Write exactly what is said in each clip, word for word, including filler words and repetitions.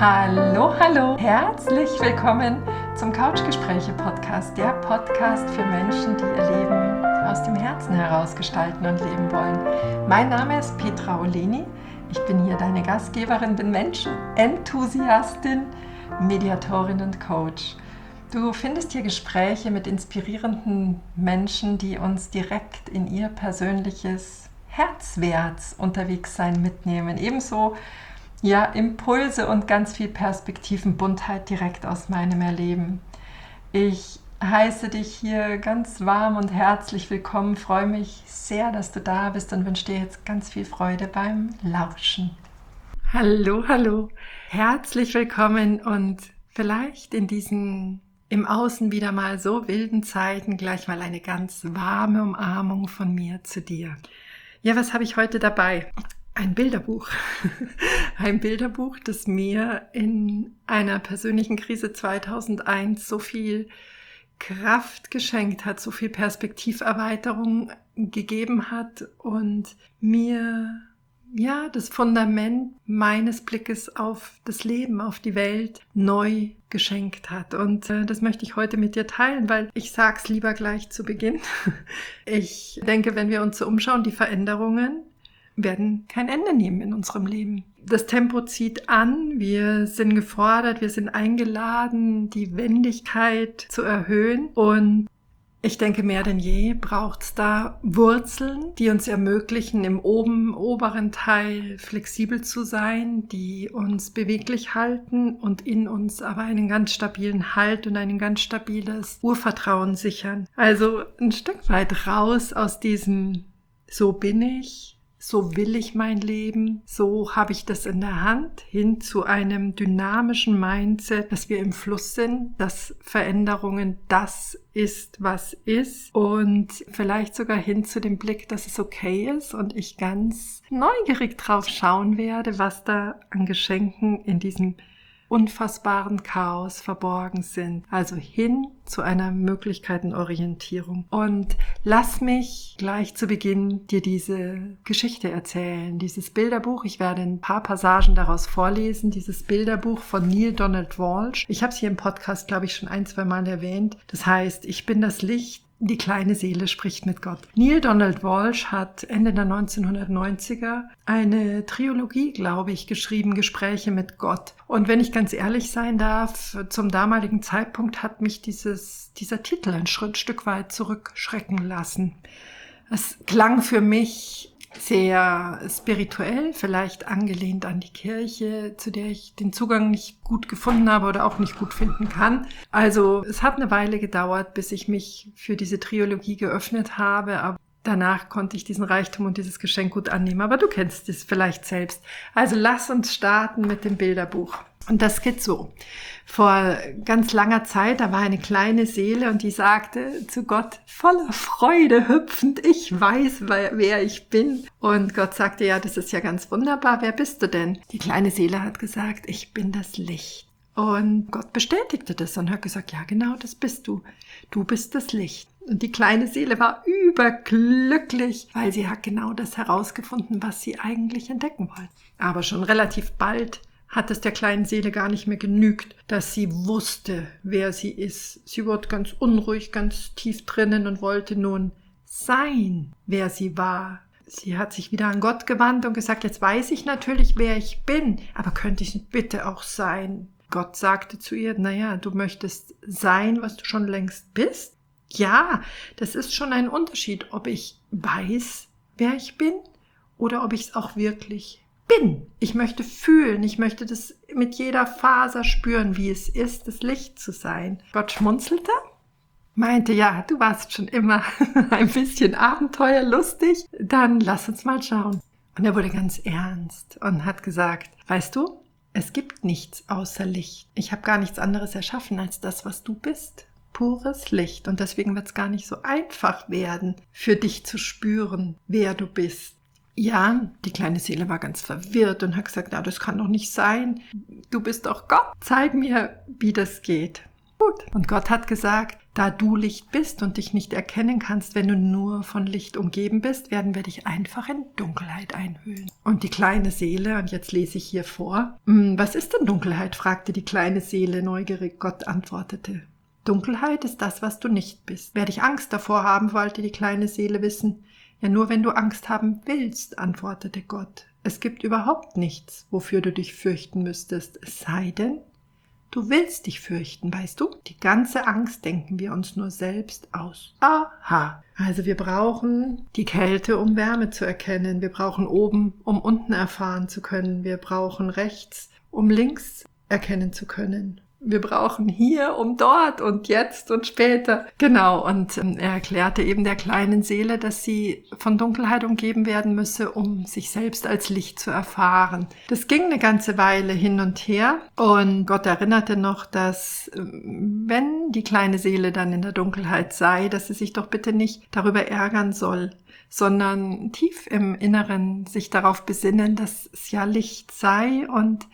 Hallo, hallo, herzlich willkommen zum Couchgespräche-Podcast, der Podcast für Menschen, die ihr Leben aus dem Herzen heraus gestalten und leben wollen. Mein Name ist Petra Oleni, ich bin hier deine Gastgeberin, bin Menschenenthusiastin, Mediatorin und Coach. Du findest hier Gespräche mit inspirierenden Menschen, die uns direkt in ihr persönliches Herzwärts unterwegs sein mitnehmen. Ebenso ja, Impulse und ganz viel Perspektivenbuntheit direkt aus meinem Erleben. Ich heiße dich hier ganz warm und herzlich willkommen, freue mich sehr, dass du da bist und wünsche dir jetzt ganz viel Freude beim Lauschen. Hallo, hallo, herzlich willkommen und vielleicht in diesen im Außen wieder mal so wilden Zeiten gleich mal eine ganz warme Umarmung von mir zu dir. Ja, was habe ich heute dabei? Ein Bilderbuch. Ein Bilderbuch, das mir in einer persönlichen Krise zweitausendeins so viel Kraft geschenkt hat, so viel Perspektiverweiterung gegeben hat und mir ja das Fundament meines Blickes auf das Leben, auf die Welt neu geschenkt hat. Und äh, das möchte ich heute mit dir teilen, weil ich sag's lieber gleich zu Beginn. Ich denke, wenn wir uns so umschauen, die Veränderungen werden kein Ende nehmen in unserem Leben. Das Tempo zieht an, wir sind gefordert, wir sind eingeladen, die Wendigkeit zu erhöhen und ich denke, mehr denn je braucht es da Wurzeln, die uns ermöglichen, im oben, oberen Teil flexibel zu sein, die uns beweglich halten und in uns aber einen ganz stabilen Halt und ein ganz stabiles Urvertrauen sichern. Also ein Stück weit raus aus diesem So bin ich, so will ich mein Leben, so habe ich das in der Hand, hin zu einem dynamischen Mindset, dass wir im Fluss sind, dass Veränderungen das ist, was ist und vielleicht sogar hin zu dem Blick, dass es okay ist und ich ganz neugierig drauf schauen werde, was da an Geschenken in diesem unfassbaren Chaos verborgen sind. Also hin zu einer Möglichkeitenorientierung. Und lass mich gleich zu Beginn dir diese Geschichte erzählen, dieses Bilderbuch. Ich werde ein paar Passagen daraus vorlesen, dieses Bilderbuch von Neale Donald Walsch. Ich habe es hier im Podcast, glaube ich, schon ein, zwei Mal erwähnt. Das heißt, ich bin das Licht, die kleine Seele spricht mit Gott. Neale Donald Walsch hat Ende der neunzehnhundertneunziger eine Trilogie, glaube ich, geschrieben, Gespräche mit Gott. Und wenn ich ganz ehrlich sein darf, zum damaligen Zeitpunkt hat mich dieses, dieser Titel ein Schritt, Stück weit zurückschrecken lassen. Es klang für mich sehr spirituell, vielleicht angelehnt an die Kirche, zu der ich den Zugang nicht gut gefunden habe oder auch nicht gut finden kann. Also es hat eine Weile gedauert, bis ich mich für diese Trilogie geöffnet habe, aber danach konnte ich diesen Reichtum und dieses Geschenk gut annehmen. Aber du kennst es vielleicht selbst. Also lass uns starten mit dem Bilderbuch. Und das geht so. Vor ganz langer Zeit, da war eine kleine Seele und die sagte zu Gott voller Freude hüpfend, ich weiß, wer ich bin. Und Gott sagte, ja, das ist ja ganz wunderbar, wer bist du denn? Die kleine Seele hat gesagt, ich bin das Licht. Und Gott bestätigte das und hat gesagt, ja genau, das bist du. Du bist das Licht. Und die kleine Seele war überglücklich, weil sie hat genau das herausgefunden, was sie eigentlich entdecken wollte. Aber schon relativ bald hat es der kleinen Seele gar nicht mehr genügt, dass sie wusste, wer sie ist. Sie wurde ganz unruhig, ganz tief drinnen und wollte nun sein, wer sie war. Sie hat sich wieder an Gott gewandt und gesagt, jetzt weiß ich natürlich, wer ich bin, aber könnte ich bitte auch sein? Gott sagte zu ihr, naja, du möchtest sein, was du schon längst bist? Ja, das ist schon ein Unterschied, ob ich weiß, wer ich bin oder ob ich es auch wirklich bin. Ich möchte fühlen, ich möchte das mit jeder Faser spüren, wie es ist, das Licht zu sein. Gott schmunzelte, meinte, ja, du warst schon immer ein bisschen abenteuerlustig, dann lass uns mal schauen. Und er wurde ganz ernst und hat gesagt, weißt du, es gibt nichts außer Licht. Ich habe gar nichts anderes erschaffen als das, was du bist. Pures Licht. Und deswegen wird es gar nicht so einfach werden, für dich zu spüren, wer du bist. Ja, die kleine Seele war ganz verwirrt und hat gesagt, na, das kann doch nicht sein. Du bist doch Gott. Zeig mir, wie das geht. Gut. Und Gott hat gesagt, Da du Licht bist und dich nicht erkennen kannst, wenn du nur von Licht umgeben bist, werden wir dich einfach in Dunkelheit einhüllen. Und die kleine Seele, und jetzt lese ich hier vor, was ist denn Dunkelheit? Fragte die kleine Seele neugierig. Gott antwortete: Dunkelheit ist das, was du nicht bist. Wer dich Angst davor haben, wollte die kleine Seele wissen. Ja, nur wenn du Angst haben willst, antwortete Gott. Es gibt überhaupt nichts, wofür du dich fürchten müsstest, es sei denn, du willst dich fürchten, weißt du? Die ganze Angst denken wir uns nur selbst aus. Aha. Also wir brauchen die Kälte, um Wärme zu erkennen. Wir brauchen oben, um unten erfahren zu können. Wir brauchen rechts, um links erkennen zu können. Wir brauchen hier, um dort und jetzt und später. Genau, und ähm, er erklärte eben der kleinen Seele, dass sie von Dunkelheit umgeben werden müsse, um sich selbst als Licht zu erfahren. Das ging eine ganze Weile hin und her und Gott erinnerte noch, dass ähm, wenn die kleine Seele dann in der Dunkelheit sei, dass sie sich doch bitte nicht darüber ärgern soll, sondern tief im Inneren sich darauf besinnen, dass es ja Licht sei und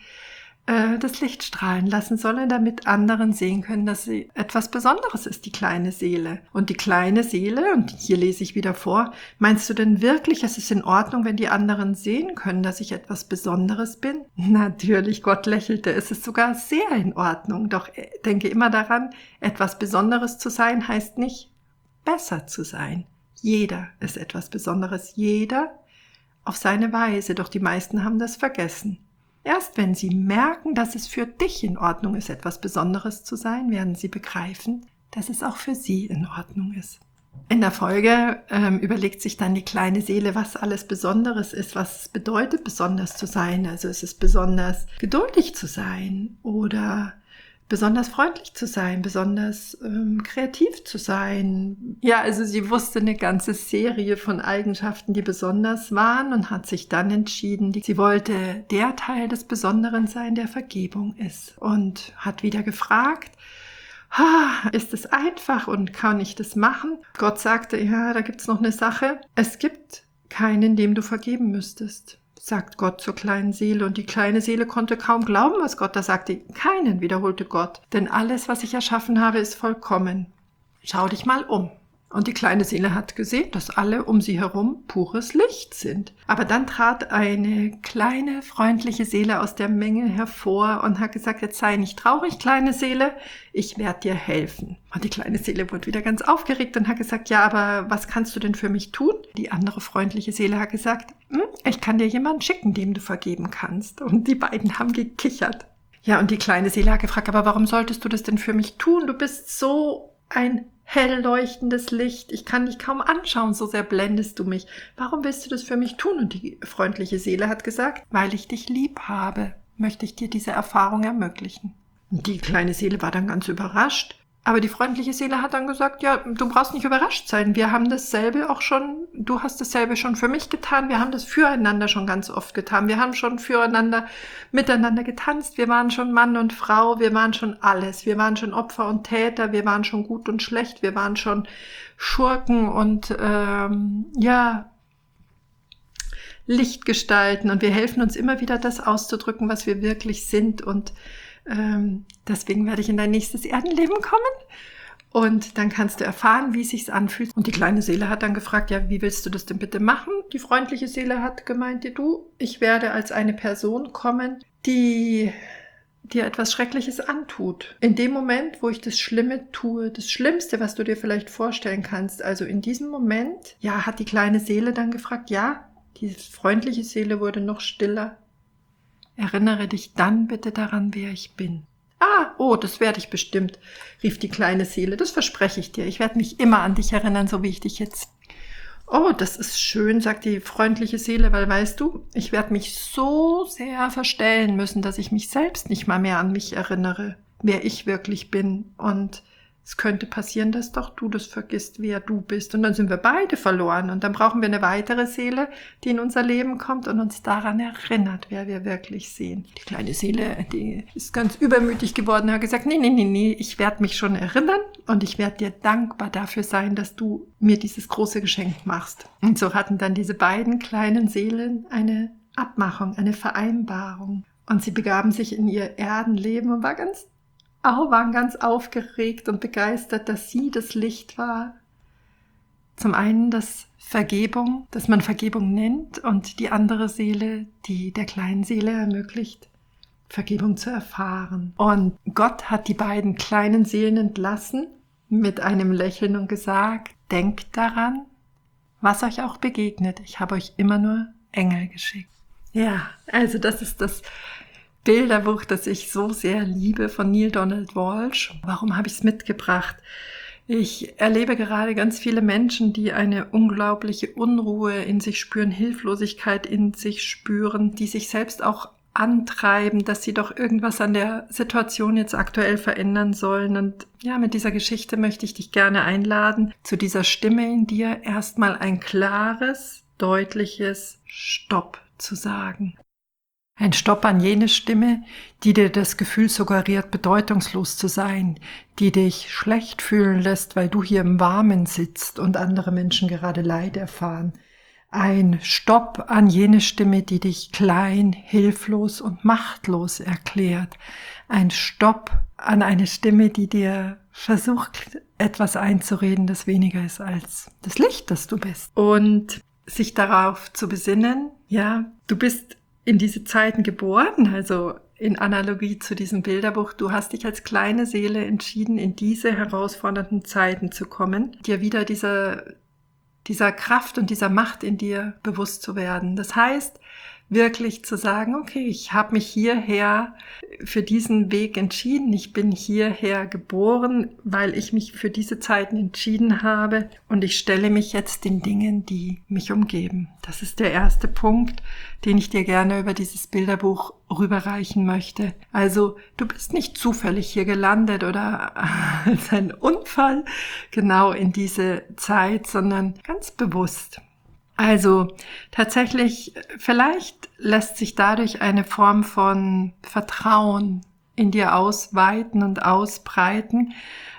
das Licht strahlen lassen solle, damit anderen sehen können, dass sie etwas Besonderes ist, die kleine Seele. Und die kleine Seele, und hier lese ich wieder vor, meinst du denn wirklich, es ist in Ordnung, wenn die anderen sehen können, dass ich etwas Besonderes bin? Natürlich, Gott lächelte, es ist sogar sehr in Ordnung. Doch denke immer daran, etwas Besonderes zu sein heißt nicht, besser zu sein. Jeder ist etwas Besonderes, jeder auf seine Weise, doch die meisten haben das vergessen. Erst wenn sie merken, dass es für dich in Ordnung ist, etwas Besonderes zu sein, werden sie begreifen, dass es auch für sie in Ordnung ist. In der Folge ähm, überlegt sich dann die kleine Seele, was alles Besonderes ist, was es bedeutet, besonders zu sein. Also ist es besonders geduldig zu sein oder besonders freundlich zu sein, besonders ähm, kreativ zu sein. Ja, also sie wusste eine ganze Serie von Eigenschaften, die besonders waren und hat sich dann entschieden, die, sie wollte der Teil des Besonderen sein, der Vergebung ist. Und hat wieder gefragt, ha, ist es einfach und kann ich das machen? Gott sagte, ja, da gibt's noch eine Sache. Es gibt keinen, dem du vergeben müsstest, sagt Gott zur kleinen Seele. Und die kleine Seele konnte kaum glauben, was Gott da sagte. Keinen, wiederholte Gott. Denn alles, was ich erschaffen habe, ist vollkommen. Schau dich mal um. Und die kleine Seele hat gesehen, dass alle um sie herum pures Licht sind. Aber dann trat eine kleine, freundliche Seele aus der Menge hervor und hat gesagt, jetzt sei nicht traurig, kleine Seele, ich werde dir helfen. Und die kleine Seele wurde wieder ganz aufgeregt und hat gesagt, ja, aber was kannst du denn für mich tun? Die andere freundliche Seele hat gesagt, hm, ich kann dir jemanden schicken, dem du vergeben kannst. Und die beiden haben gekichert. Ja, und die kleine Seele hat gefragt, aber warum solltest du das denn für mich tun? Du bist so ein hell leuchtendes Licht. Ich kann dich kaum anschauen, so sehr blendest du mich. Warum willst du das für mich tun? Und die freundliche Seele hat gesagt, weil ich dich lieb habe, möchte ich dir diese Erfahrung ermöglichen. Und die kleine Seele war dann ganz überrascht. Aber die freundliche Seele hat dann gesagt, ja, du brauchst nicht überrascht sein. Wir haben dasselbe auch schon, du hast dasselbe schon für mich getan. Wir haben das füreinander schon ganz oft getan. Wir haben schon füreinander, miteinander getanzt. Wir waren schon Mann und Frau. Wir waren schon alles. Wir waren schon Opfer und Täter. Wir waren schon gut und schlecht. Wir waren schon Schurken und, ähm, ja, Lichtgestalten. Und wir helfen uns immer wieder, das auszudrücken, was wir wirklich sind. Und Ähm, deswegen werde ich in dein nächstes Erdenleben kommen und dann kannst du erfahren, wie es sich anfühlt. Und die kleine Seele hat dann gefragt, ja, wie willst du das denn bitte machen? Die freundliche Seele hat gemeint, du, ich werde als eine Person kommen, die dir etwas Schreckliches antut. In dem Moment, wo ich das Schlimme tue, das Schlimmste, was du dir vielleicht vorstellen kannst, also in diesem Moment, ja, hat die kleine Seele dann gefragt, ja, die freundliche Seele wurde noch stiller. Erinnere dich dann bitte daran, wer ich bin. Ah, oh, das werde ich bestimmt, rief die kleine Seele. Das verspreche ich dir. Ich werde mich immer an dich erinnern, so wie ich dich jetzt. Oh, das ist schön, sagt die freundliche Seele, weil weißt du, ich werde mich so sehr verstellen müssen, dass ich mich selbst nicht mal mehr an mich erinnere, wer ich wirklich bin. Und es könnte passieren, dass doch du das vergisst, wer du bist. Und dann sind wir beide verloren. Und dann brauchen wir eine weitere Seele, die in unser Leben kommt und uns daran erinnert, wer wir wirklich sind. Die kleine Seele, die ist ganz übermütig geworden und hat gesagt, nee, nee, nee, nee, ich werde mich schon erinnern und ich werde dir dankbar dafür sein, dass du mir dieses große Geschenk machst. Und so hatten dann diese beiden kleinen Seelen eine Abmachung, eine Vereinbarung. Und sie begaben sich in ihr Erdenleben und war ganz auch waren ganz aufgeregt und begeistert, dass sie das Licht war. Zum einen das Vergebung, dass man Vergebung nennt, und die andere Seele, die der kleinen Seele ermöglicht, Vergebung zu erfahren. Und Gott hat die beiden kleinen Seelen entlassen mit einem Lächeln und gesagt, denkt daran, was euch auch begegnet. Ich habe euch immer nur Engel geschickt. Ja, also das ist das Bilderbuch, das ich so sehr liebe, von Neale Donald Walsch. Warum habe ich es mitgebracht? Ich erlebe gerade ganz viele Menschen, die eine unglaubliche Unruhe in sich spüren, Hilflosigkeit in sich spüren, die sich selbst auch antreiben, dass sie doch irgendwas an der Situation jetzt aktuell verändern sollen. Und ja, mit dieser Geschichte möchte ich dich gerne einladen, zu dieser Stimme in dir erstmal ein klares, deutliches Stopp zu sagen. Ein Stopp an jene Stimme, die dir das Gefühl suggeriert, bedeutungslos zu sein, die dich schlecht fühlen lässt, weil du hier im Warmen sitzt und andere Menschen gerade Leid erfahren. Ein Stopp an jene Stimme, die dich klein, hilflos und machtlos erklärt. Ein Stopp an eine Stimme, die dir versucht, etwas einzureden, das weniger ist als das Licht, das du bist. Und sich darauf zu besinnen, ja, du bist in diese Zeiten geboren, also in Analogie zu diesem Bilderbuch, du hast dich als kleine Seele entschieden, in diese herausfordernden Zeiten zu kommen, dir wieder dieser, dieser Kraft und dieser Macht in dir bewusst zu werden. Das heißt, wirklich zu sagen, okay, ich habe mich hierher für diesen Weg entschieden, ich bin hierher geboren, weil ich mich für diese Zeiten entschieden habe, und ich stelle mich jetzt den Dingen, die mich umgeben. Das ist der erste Punkt, den ich dir gerne über dieses Bilderbuch rüberreichen möchte. Also du bist nicht zufällig hier gelandet oder als ein Unfall genau in diese Zeit, sondern ganz bewusst. Also tatsächlich, vielleicht lässt sich dadurch eine Form von Vertrauen in dir ausweiten und ausbreiten.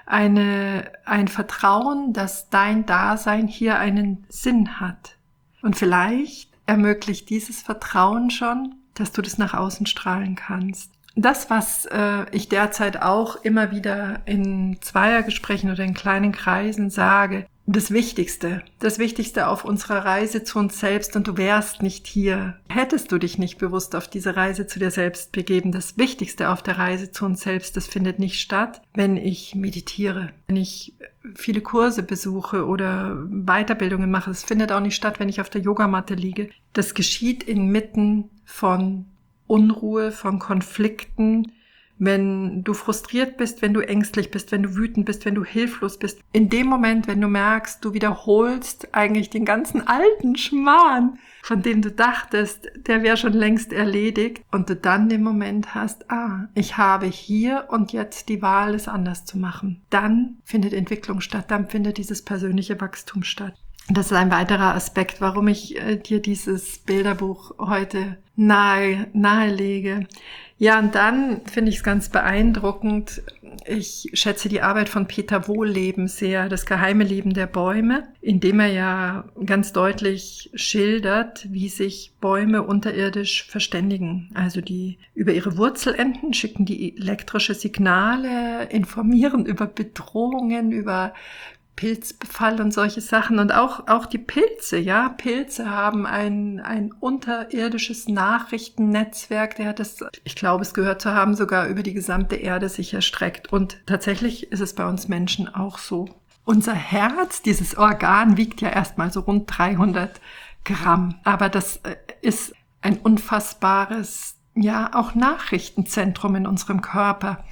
Eine, ein Vertrauen, dass dein Dasein hier einen Sinn hat. Und vielleicht ermöglicht dieses Vertrauen schon, dass du das nach außen strahlen kannst. Das, was äh, ich derzeit auch immer wieder in Zweiergesprächen oder in kleinen Kreisen sage, das Wichtigste, das Wichtigste auf unserer Reise zu uns selbst, und du wärst nicht hier, hättest du dich nicht bewusst auf diese Reise zu dir selbst begeben. Das Wichtigste auf der Reise zu uns selbst, das findet nicht statt, wenn ich meditiere, wenn ich viele Kurse besuche oder Weiterbildungen mache. Es findet auch nicht statt, wenn ich auf der Yogamatte liege. Das geschieht inmitten von Unruhe, von Konflikten, wenn du frustriert bist, wenn du ängstlich bist, wenn du wütend bist, wenn du hilflos bist. In dem Moment, wenn du merkst, du wiederholst eigentlich den ganzen alten Schmarrn, von dem du dachtest, der wäre schon längst erledigt, und du dann den Moment hast, ah, ich habe hier und jetzt die Wahl, es anders zu machen. Dann findet Entwicklung statt, dann findet dieses persönliche Wachstum statt. Das ist ein weiterer Aspekt, warum ich äh, dir dieses Bilderbuch heute nahe, nahelege. Ja, und dann finde ich es ganz beeindruckend. Ich schätze die Arbeit von Peter Wohlleben sehr, das geheime Leben der Bäume, indem er ja ganz deutlich schildert, wie sich Bäume unterirdisch verständigen. Also die über ihre Wurzelenden schicken die elektrische Signale, informieren über Bedrohungen, über Pilzbefall und solche Sachen, und auch auch die Pilze, ja, Pilze haben ein ein unterirdisches Nachrichtennetzwerk, der hat das, ich glaube, es gehört zu haben, sogar über die gesamte Erde sich erstreckt, und tatsächlich ist es bei uns Menschen auch so. Unser Herz, dieses Organ, wiegt ja erstmal so rund dreihundert Gramm, aber das ist ein unfassbares, ja, auch Nachrichtenzentrum in unserem Körper.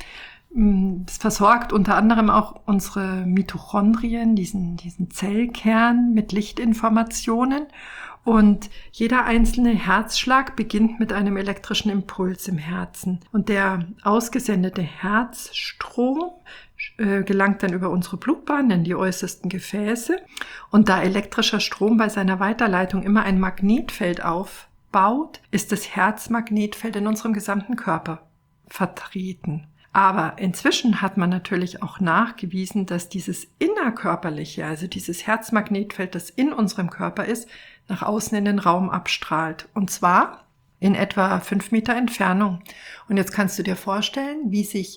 Das versorgt unter anderem auch unsere Mitochondrien, diesen, diesen Zellkern mit Lichtinformationen. Und jeder einzelne Herzschlag beginnt mit einem elektrischen Impuls im Herzen. Und der ausgesendete Herzstrom äh, gelangt dann über unsere Blutbahn in die äußersten Gefäße. Und da elektrischer Strom bei seiner Weiterleitung immer ein Magnetfeld aufbaut, ist das Herzmagnetfeld in unserem gesamten Körper vertreten. Aber inzwischen hat man natürlich auch nachgewiesen, dass dieses innerkörperliche, also dieses Herzmagnetfeld, das in unserem Körper ist, nach außen in den Raum abstrahlt. Und zwar in etwa fünf Meter Entfernung. Und jetzt kannst du dir vorstellen, wie sich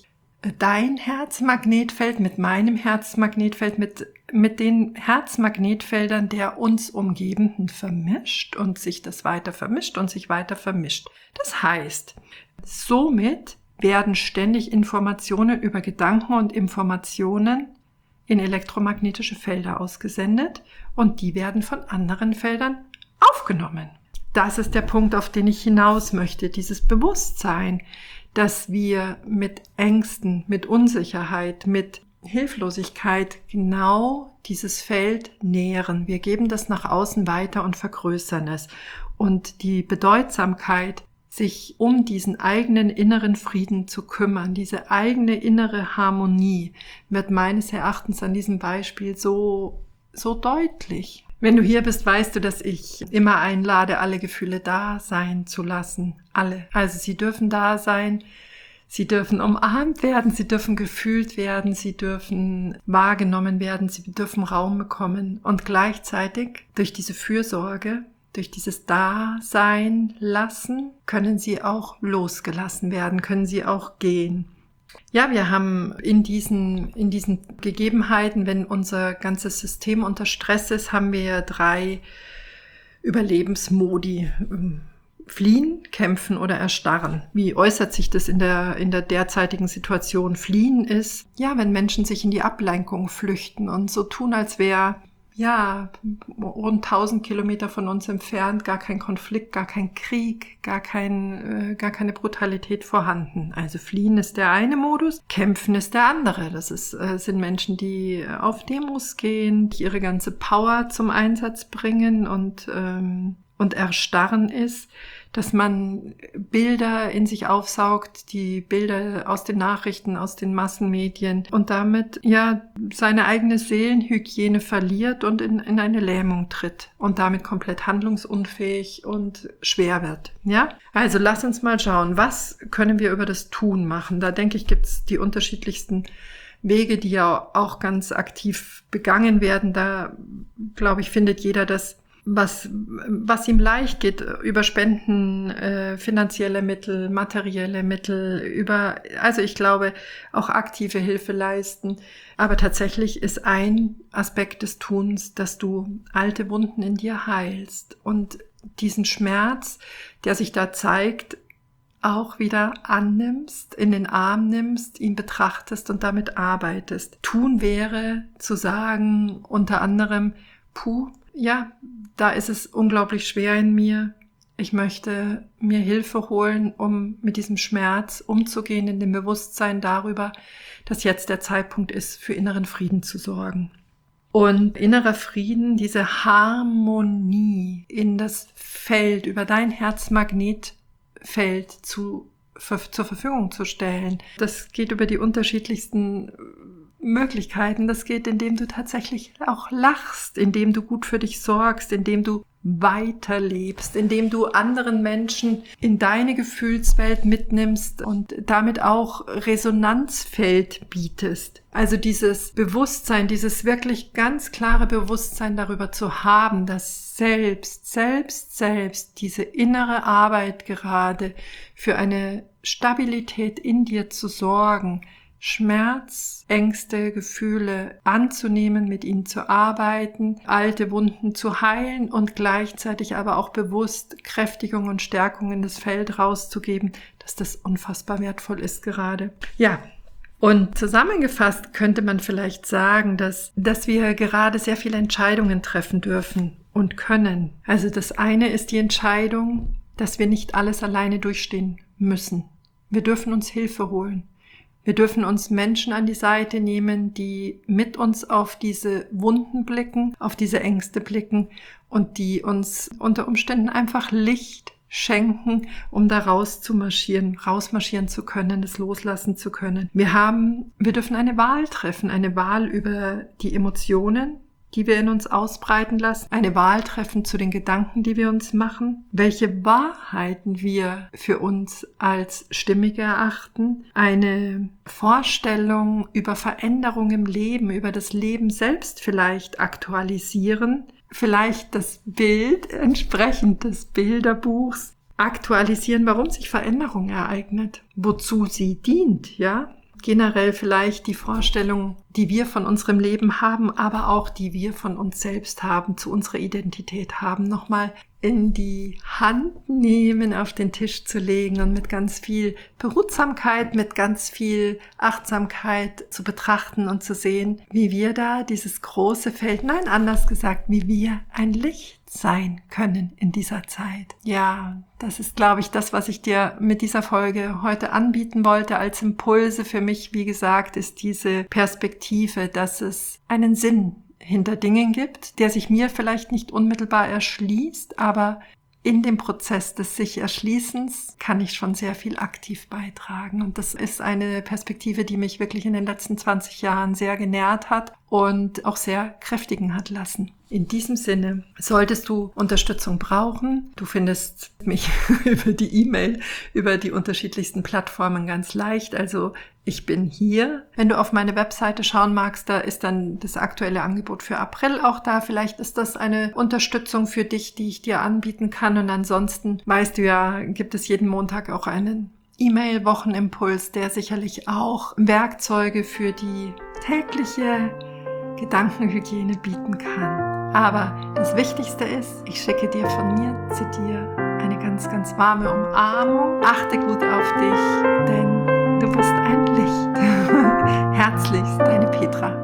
dein Herzmagnetfeld mit meinem Herzmagnetfeld, mit, mit den Herzmagnetfeldern der uns Umgebenden vermischt und sich das weiter vermischt und sich weiter vermischt. Das heißt, somit werden ständig Informationen über Gedanken und Informationen in elektromagnetische Felder ausgesendet und die werden von anderen Feldern aufgenommen. Das ist der Punkt, auf den ich hinaus möchte, dieses Bewusstsein, dass wir mit Ängsten, mit Unsicherheit, mit Hilflosigkeit genau dieses Feld nähren. Wir geben das nach außen weiter und vergrößern es. Und die Bedeutsamkeit, sich um diesen eigenen inneren Frieden zu kümmern, diese eigene innere Harmonie, wird meines Erachtens an diesem Beispiel so, so deutlich. Wenn du hier bist, weißt du, dass ich immer einlade, alle Gefühle da sein zu lassen. Alle. Also sie dürfen da sein, sie dürfen umarmt werden, sie dürfen gefühlt werden, sie dürfen wahrgenommen werden, sie dürfen Raum bekommen. Und gleichzeitig durch diese Fürsorge, durch dieses Dasein lassen, können sie auch losgelassen werden, können sie auch gehen. Ja, wir haben in diesen, in diesen Gegebenheiten, wenn unser ganzes System unter Stress ist, haben wir drei Überlebensmodi. Fliehen, kämpfen oder erstarren. Wie äußert sich das in der, in der derzeitigen Situation? Fliehen ist, ja, wenn Menschen sich in die Ablenkung flüchten und so tun, als wäre ja, rund tausend Kilometer von uns entfernt, gar kein Konflikt, gar kein Krieg, gar kein, äh, gar keine Brutalität vorhanden. Also fliehen ist der eine Modus, kämpfen ist der andere. Das ist, äh, sind Menschen, die auf Demos gehen, die ihre ganze Power zum Einsatz bringen und, ähm, und erstarren ist, dass man Bilder in sich aufsaugt, die Bilder aus den Nachrichten, aus den Massenmedien und damit ja seine eigene Seelenhygiene verliert und in, in eine Lähmung tritt und damit komplett handlungsunfähig und schwer wird. Ja, also lass uns mal schauen, was können wir über das Tun machen? Da denke ich, gibt es die unterschiedlichsten Wege, die ja auch ganz aktiv begangen werden. Da, glaube ich, findet jeder das, was was ihm leicht geht, über Spenden, äh, finanzielle Mittel, materielle Mittel, über, also ich glaube, auch aktive Hilfe leisten. Aber tatsächlich ist ein Aspekt des Tuns, dass du alte Wunden in dir heilst und diesen Schmerz, der sich da zeigt, auch wieder annimmst, in den Arm nimmst, ihn betrachtest und damit arbeitest. Tun wäre zu sagen, unter anderem, puh, ja, da ist es unglaublich schwer in mir. Ich möchte mir Hilfe holen, um mit diesem Schmerz umzugehen, in dem Bewusstsein darüber, dass jetzt der Zeitpunkt ist, für inneren Frieden zu sorgen. Und innerer Frieden, diese Harmonie in das Feld, über dein Herzmagnetfeld zu, für, zur Verfügung zu stellen. Das geht über die unterschiedlichsten Möglichkeiten. Das geht, indem du tatsächlich auch lachst, indem du gut für dich sorgst, indem du weiterlebst, indem du anderen Menschen in deine Gefühlswelt mitnimmst und damit auch Resonanzfeld bietest. Also dieses Bewusstsein, dieses wirklich ganz klare Bewusstsein darüber zu haben, dass selbst, selbst, selbst diese innere Arbeit gerade für eine Stabilität in dir zu sorgen, Schmerz, Ängste, Gefühle anzunehmen, mit ihnen zu arbeiten, alte Wunden zu heilen und gleichzeitig aber auch bewusst Kräftigung und Stärkung in das Feld rauszugeben, dass das unfassbar wertvoll ist gerade. Ja, und zusammengefasst könnte man vielleicht sagen, dass, dass wir gerade sehr viele Entscheidungen treffen dürfen und können. Also das eine ist die Entscheidung, dass wir nicht alles alleine durchstehen müssen. Wir dürfen uns Hilfe holen. Wir dürfen uns Menschen an die Seite nehmen, die mit uns auf diese Wunden blicken, auf diese Ängste blicken und die uns unter Umständen einfach Licht schenken, um da rauszumarschieren, rausmarschieren zu können, das loslassen zu können. Wir haben, wir dürfen eine Wahl treffen, eine Wahl über die Emotionen, die wir in uns ausbreiten lassen, eine Wahl treffen zu den Gedanken, die wir uns machen, welche Wahrheiten wir für uns als stimmig erachten, eine Vorstellung über Veränderung im Leben, über das Leben selbst vielleicht aktualisieren, vielleicht das Bild entsprechend des Bilderbuchs aktualisieren, warum sich Veränderung ereignet, wozu sie dient, ja? generell vielleicht die Vorstellung, die wir von unserem Leben haben, aber auch die wir von uns selbst haben, zu unserer Identität haben, nochmal in die Hand nehmen, auf den Tisch zu legen und mit ganz viel Behutsamkeit, mit ganz viel Achtsamkeit zu betrachten und zu sehen, wie wir da dieses große Feld, nein, anders gesagt, wie wir ein Licht sein können in dieser Zeit. Ja, das ist, glaube ich, das, was ich dir mit dieser Folge heute anbieten wollte als Impulse. Für mich, wie gesagt, ist diese Perspektive, dass es einen Sinn hinter Dingen gibt, der sich mir vielleicht nicht unmittelbar erschließt, aber in dem Prozess des sich Erschließens kann ich schon sehr viel aktiv beitragen. Und das ist eine Perspektive, die mich wirklich in den letzten zwanzig Jahren sehr genährt hat und auch sehr kräftigen hat lassen. In diesem Sinne, solltest du Unterstützung brauchen, du findest mich über die E-Mail, über die unterschiedlichsten Plattformen ganz leicht. Also ich bin hier. Wenn du auf meine Webseite schauen magst, da ist dann das aktuelle Angebot für April auch da. Vielleicht ist das eine Unterstützung für dich, die ich dir anbieten kann. Und ansonsten, weißt du ja, gibt es jeden Montag auch einen E-Mail-Wochenimpuls, der sicherlich auch Werkzeuge für die tägliche Gedankenhygiene bieten kann. Aber das Wichtigste ist, ich schicke dir von mir zu dir eine ganz, ganz warme Umarmung. Achte gut auf dich, denn du bist ein Licht. Herzlichst, deine Petra.